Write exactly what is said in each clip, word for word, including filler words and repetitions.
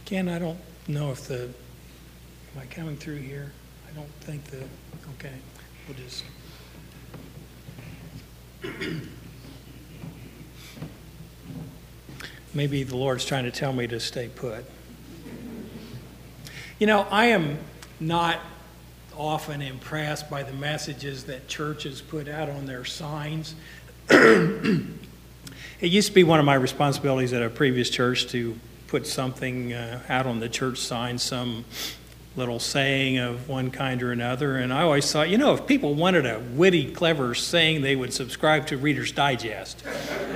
Ken, I don't know if the, am I coming through here? I don't think the, okay, we'll just. Maybe the Lord's trying to tell me to stay put. You know, I am not often impressed by the messages that churches put out on their signs. It used to be one of my responsibilities at a previous church to put something uh, out on the church sign, some little saying of one kind or another. And I always thought, you know, if people wanted a witty, clever saying, they would subscribe to Reader's Digest.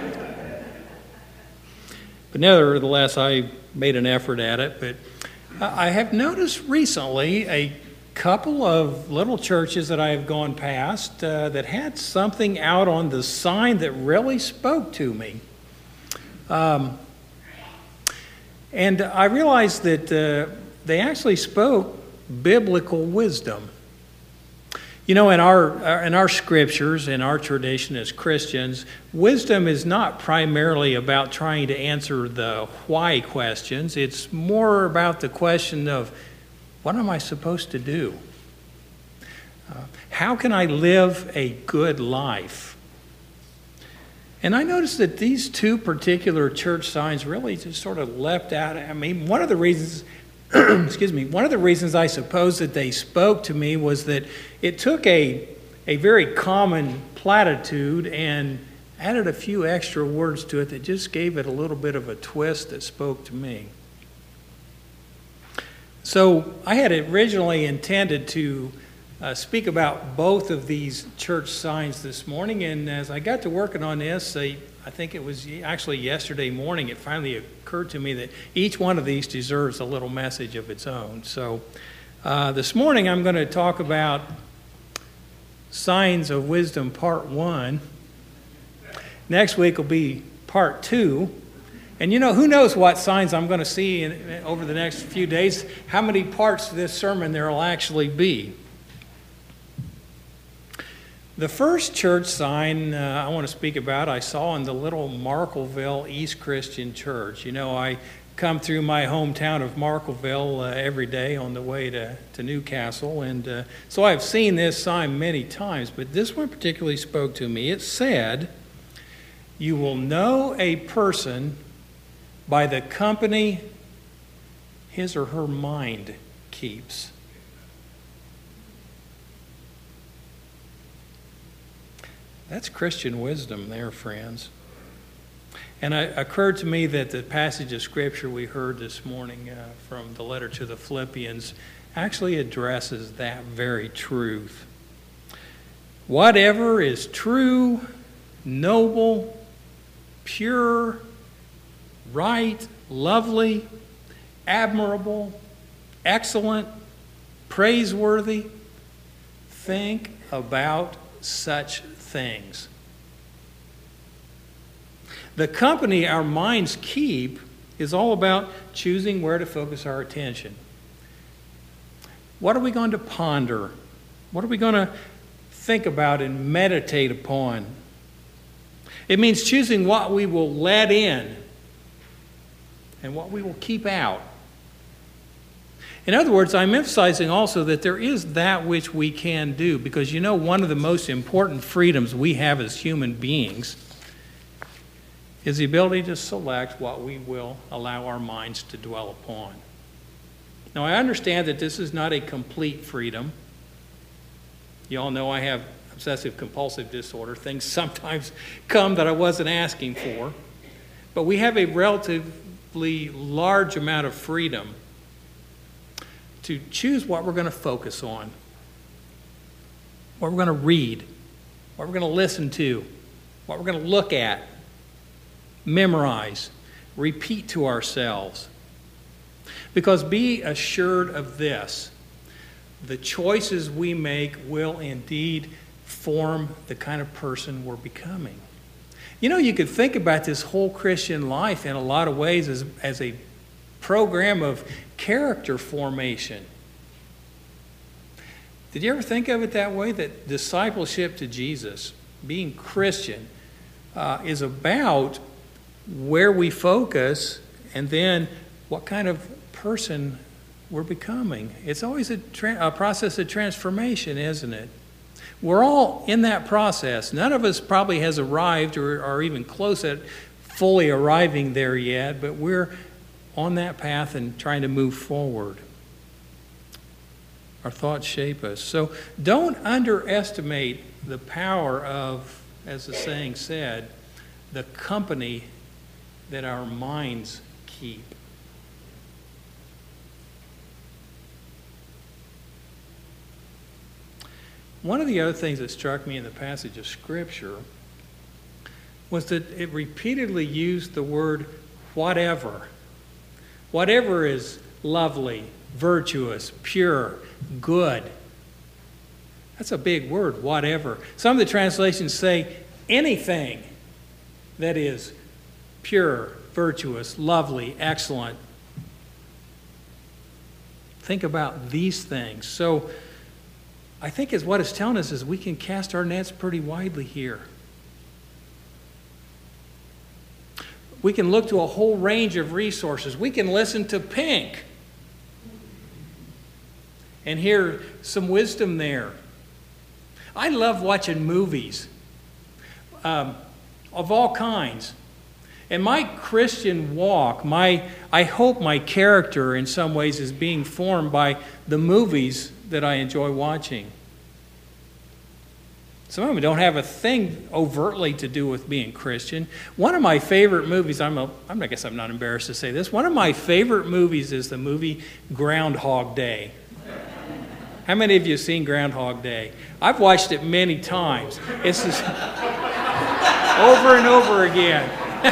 But nevertheless, I made an effort at it. But I have noticed recently a couple of little churches that I have gone past uh, that had something out on the sign that really spoke to me. Um, and I realized that uh, they actually spoke biblical wisdom. You know, in our in our scriptures, in our tradition as Christians, wisdom is not primarily about trying to answer the why questions. It's more about the question of, what am I supposed to do? Uh, how can I live a good life? And I noticed that these two particular church signs really just sort of left out. I mean, one of the reasons, excuse me, one of the reasons I suppose that they spoke to me was that it took a, a very common platitude and added a few extra words to it that just gave it a little bit of a twist that spoke to me. So I had originally intended to uh, speak about both of these church signs this morning, and as I got to working on this, I, I think it was actually yesterday morning, it finally occurred to me that each one of these deserves a little message of its own. So uh, this morning I'm going to talk about Signs of Wisdom Part one. Next week will be Part two. And you know, who knows what signs I'm going to see in, over the next few days, how many parts of this sermon there will actually be. The first church sign uh, I want to speak about, I saw in the little Markleville East Christian Church. You know, I come through my hometown of Markleville uh, every day on the way to, to Newcastle, and uh, so I've seen this sign many times, but this one particularly spoke to me. It said, "You will know a person by the company his or her mind keeps." That's Christian wisdom there, friends. And it occurred to me that the passage of Scripture we heard this morning uh, from the letter to the Philippians actually addresses that very truth. Whatever is true, noble, pure, right, lovely, admirable, excellent, praiseworthy, think about such things. The company our minds keep is all about choosing where to focus our attention. What are we going to ponder? What are we going to think about and meditate upon? It means choosing what we will let in and what we will keep out. In other words, I'm emphasizing also that there is that which we can do, because you know one of the most important freedoms we have as human beings is the ability to select what we will allow our minds to dwell upon. Now, I understand that this is not a complete freedom. You all know I have obsessive compulsive disorder. Things sometimes come that I wasn't asking for. But we have a relatively large amount of freedom to choose what we're going to focus on, what we're going to read, what we're going to listen to, what we're going to look at, memorize, repeat to ourselves. Because be assured of this, the choices we make will indeed form the kind of person we're becoming. You know, you could think about this whole Christian life in a lot of ways as, as a program of character formation. Did you ever think of it that way? That discipleship to Jesus, being Christian, uh, is about where we focus and then what kind of person we're becoming. It's always a, tra- a process of transformation, isn't it? We're all in that process. None of us probably has arrived or are even close at fully arriving there yet, but we're on that path and trying to move forward. Our thoughts shape us. So don't underestimate the power of, as the saying said, the company that our minds keep. One of the other things that struck me in the passage of Scripture was that it repeatedly used the word whatever. Whatever is lovely, virtuous, pure, good. That's a big word, whatever. Some of the translations say anything that is pure, virtuous, lovely, excellent. Think about these things. So I think is what it's telling us is we can cast our nets pretty widely here. We can look to a whole range of resources. We can listen to Pink and hear some wisdom there. I love watching movies um, of all kinds. And my Christian walk, my I hope my character in some ways is being formed by the movies that I enjoy watching. Some of them don't have a thing overtly to do with being Christian. One of my favorite movies, I'm a, I guess I'm not embarrassed to say this, one of my favorite movies is the movie Groundhog Day. How many of you have seen Groundhog Day? I've watched it many times. It's just over and over again.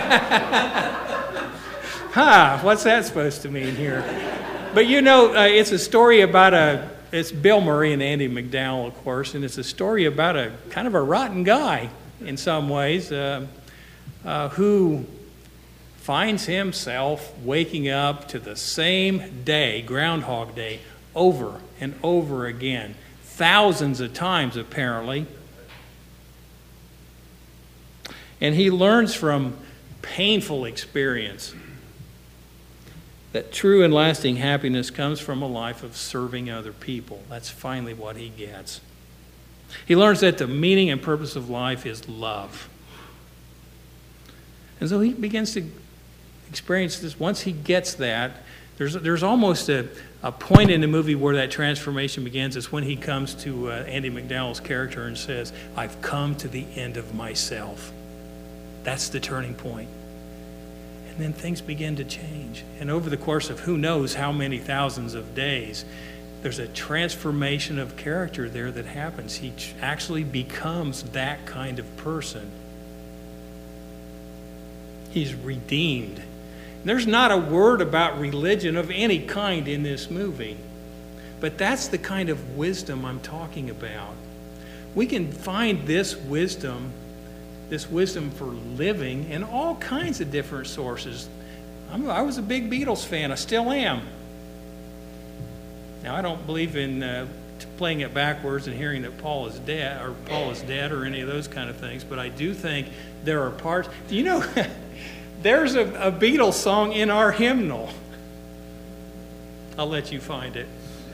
Huh, what's that supposed to mean here? But you know, uh, it's a story about a, it's Bill Murray and Andy McDowell, of course, and it's a story about a kind of a rotten guy in some ways uh, uh, who finds himself waking up to the same day, Groundhog Day, over and over again, thousands of times apparently. And he learns from painful experience that true and lasting happiness comes from a life of serving other people. That's finally what he gets. He learns that the meaning and purpose of life is love. And so he begins to experience this. Once he gets that, there's, there's almost a, a point in the movie where that transformation begins. It's when he comes to uh, Andy McDowell's character and says, "I've come to the end of myself." That's the turning point. And then things begin to change. And over the course of who knows how many thousands of days, there's a transformation of character there that happens. He actually becomes that kind of person. He's redeemed. There's not a word about religion of any kind in this movie. But that's the kind of wisdom I'm talking about. We can find this wisdom this wisdom for living in all kinds of different sources. I'm, I was a big Beatles fan. I still am. Now, I don't believe in uh, playing it backwards and hearing that Paul is dead or Paul is dead or any of those kind of things, but I do think there are parts. Do you know, there's a, a Beatles song in our hymnal. I'll let you find it.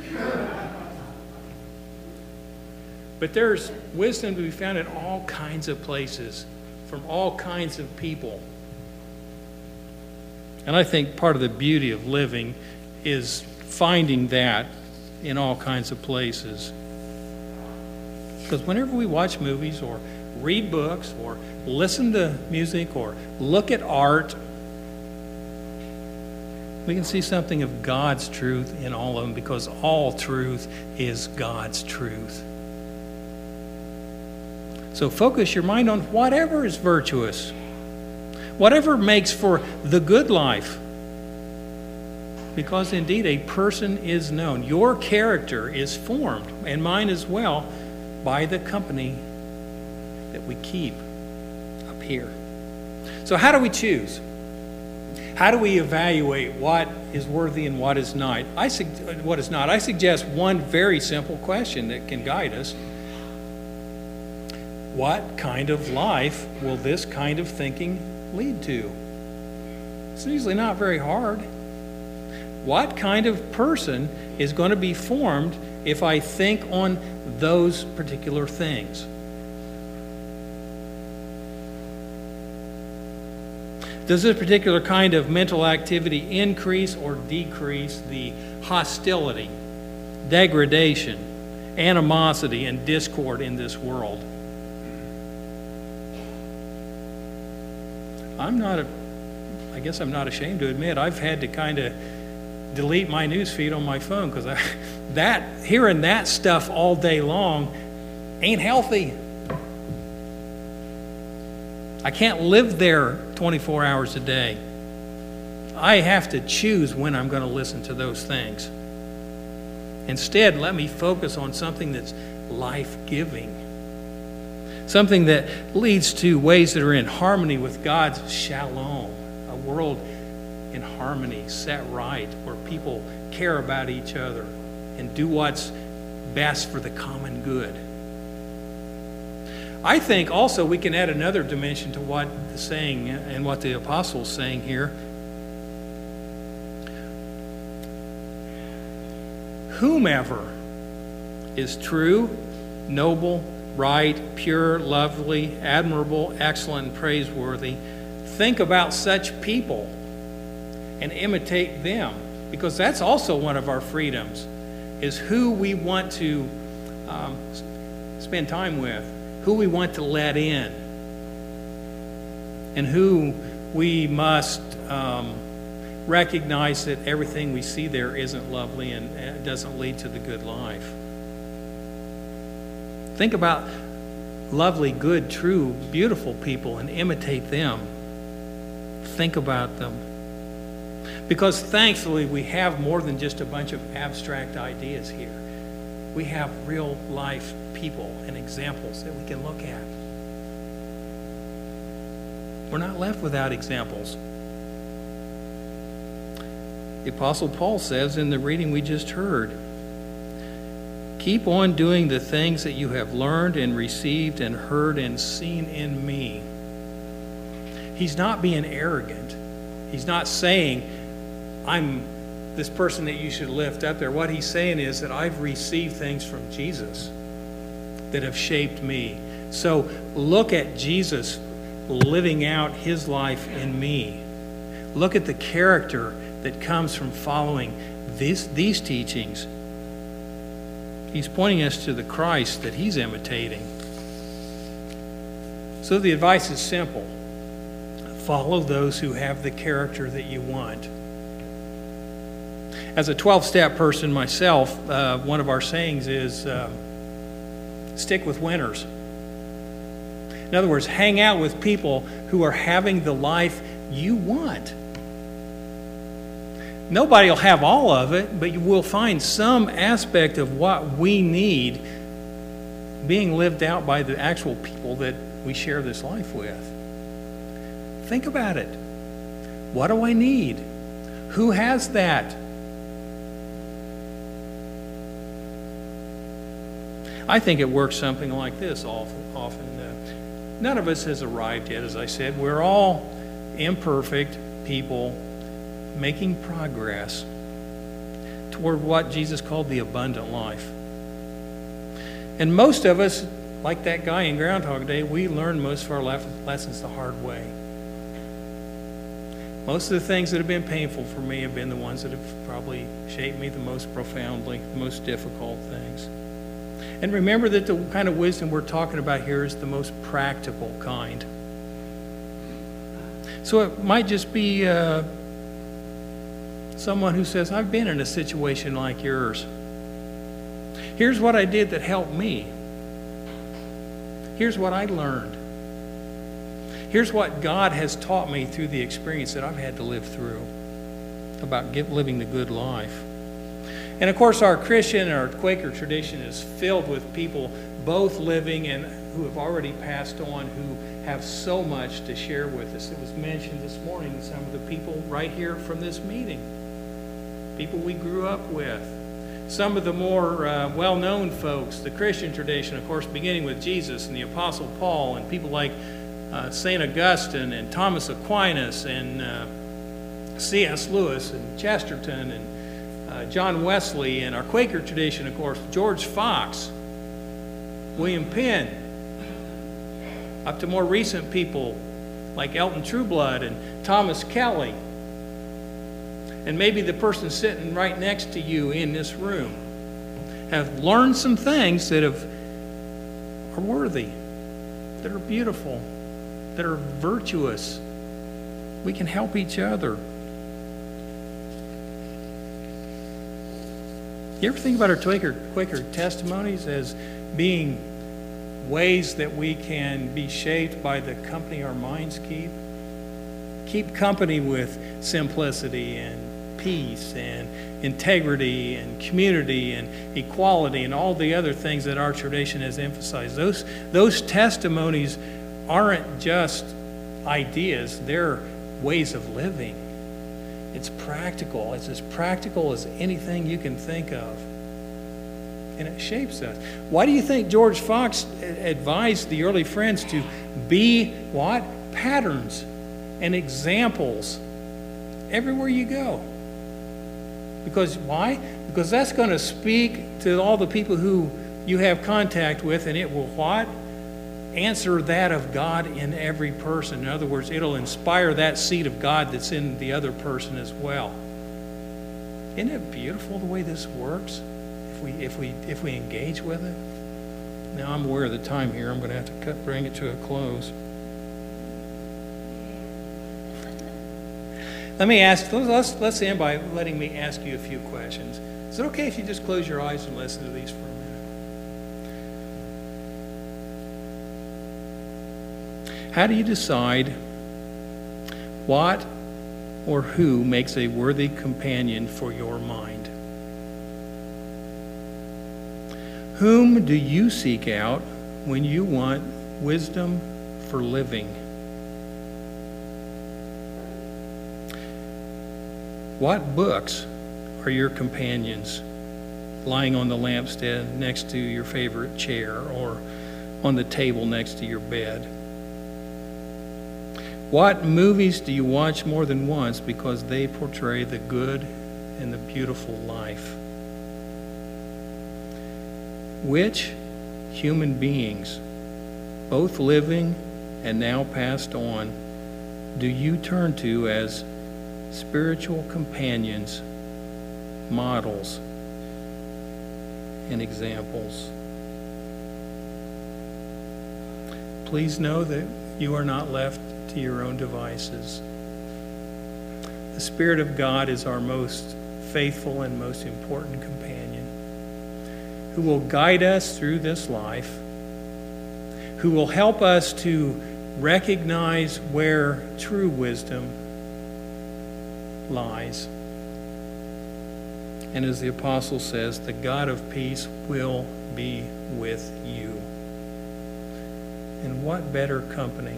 But there's wisdom to be found in all kinds of places, from all kinds of people. And I think part of the beauty of living is finding that in all kinds of places. Because whenever we watch movies or read books or listen to music or look at art, we can see something of God's truth in all of them, because all truth is God's truth. So focus your mind on whatever is virtuous, whatever makes for the good life. Because indeed a person is known. Your character is formed, and mine as well, by the company that we keep up here. So how do we choose? How do we evaluate what is worthy and what is not? I su- what is not? I suggest one very simple question that can guide us. What kind of life will this kind of thinking lead to? It's usually not very hard. What kind of person is going to be formed if I think on those particular things? Does this particular kind of mental activity increase or decrease the hostility, degradation, animosity, and discord in this world? I'm not a, I guess I'm not ashamed to admit I've had to kind of delete my news feed on my phone because that hearing that stuff all day long ain't healthy. I can't live there twenty-four hours a day. I have to choose when I'm going to listen to those things. Instead, let me focus on something that's life-giving. Something that leads to ways that are in harmony with God's shalom. A world in harmony, set right, where people care about each other and do what's best for the common good. I think also we can add another dimension to what the saying and what the apostle's saying here. Whomever is true, noble, right, pure, lovely, admirable, excellent, and praiseworthy, think about such people and imitate them, because that's also one of our freedoms, is who we want to um, spend time with, who we want to let in, and who we must um, recognize that everything we see there isn't lovely and doesn't lead to the good life. Think about lovely, good, true, beautiful people and imitate them. Think about them. Because thankfully we have more than just a bunch of abstract ideas here. We have real life people and examples that we can look at. We're not left without examples. The Apostle Paul says in the reading we just heard, keep on doing the things that you have learned and received and heard and seen in me. He's not being arrogant. He's not saying, I'm this person that you should lift up there. What he's saying is that I've received things from Jesus that have shaped me. So look at Jesus living out his life in me. Look at the character that comes from following these, these teachings. He's pointing us to the Christ that he's imitating. So the advice is simple. Follow those who have the character that you want. As a twelve-step person myself, uh, one of our sayings is uh, stick with winners. In other words, hang out with people who are having the life you want. Nobody will have all of it, but you will find some aspect of what we need being lived out by the actual people that we share this life with. Think about it. What do I need? Who has that? I think it works something like this often. often. Uh, none of us has arrived yet, as I said. We're all imperfect people making progress toward what Jesus called the abundant life. And most of us, like that guy in Groundhog Day, we learn most of our lessons the hard way. Most of the things that have been painful for me have been the ones that have probably shaped me the most profoundly, the most difficult things. And remember that the kind of wisdom we're talking about here is the most practical kind. So it might just be uh, someone who says, I've been in a situation like yours. Here's what I did that helped me. Here's what I learned. Here's what God has taught me through the experience that I've had to live through about living the good life. And of course, our Christian and our Quaker tradition is filled with people both living and who have already passed on, who have so much to share with us. It was mentioned this morning, some of the people right here from this meeting, people we grew up with. Some of the more uh, well-known folks, the Christian tradition, of course, beginning with Jesus and the Apostle Paul, and people like uh, Saint Augustine and Thomas Aquinas and uh, C S Lewis and Chesterton and uh, John Wesley, and our Quaker tradition, of course, George Fox, William Penn, up to more recent people like Elton Trueblood and Thomas Kelly, and maybe the person sitting right next to you in this room, have learned some things that have, are worthy, that are beautiful, that are virtuous. We can help each other. You ever think about our Quaker, Quaker testimonies as being ways that we can be shaped by the company our minds keep? Keep company with simplicity and peace and integrity and community and equality and all the other things that our tradition has emphasized. Those, those testimonies aren't just ideas, they're ways of living. It's practical. It's as practical as anything you can think of. And it shapes us. Why do you think George Fox advised the early friends to be what? Patterns and examples everywhere you go? Because why? Because that's going to speak to all the people who you have contact with, and it will what? Answer that of God in every person. In other words, it'll inspire that seed of God that's in the other person as well. Isn't it beautiful the way this works? If we if we if we engage with it. Now I'm aware of the time here. I'm going to have to cut, bring it to a close. Let me ask. Let's let's end by letting me ask you a few questions. Is it okay if you just close your eyes and listen to these for a minute? How do you decide what or who makes a worthy companion for your mind? Whom do you seek out when you want wisdom for living? What books are your companions lying on the lampstand next to your favorite chair or on the table next to your bed? What movies do you watch more than once because they portray the good and the beautiful life? Which human beings, both living and now passed on, do you turn to as spiritual companions, models, and examples? Please know that you are not left to your own devices. The Spirit of God is our most faithful and most important companion, who will guide us through this life, who will help us to recognize where true wisdom lies. And as the apostle says, the God of peace will be with you. And what better company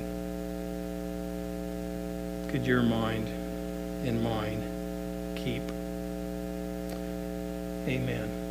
could your mind and mine keep? Amen.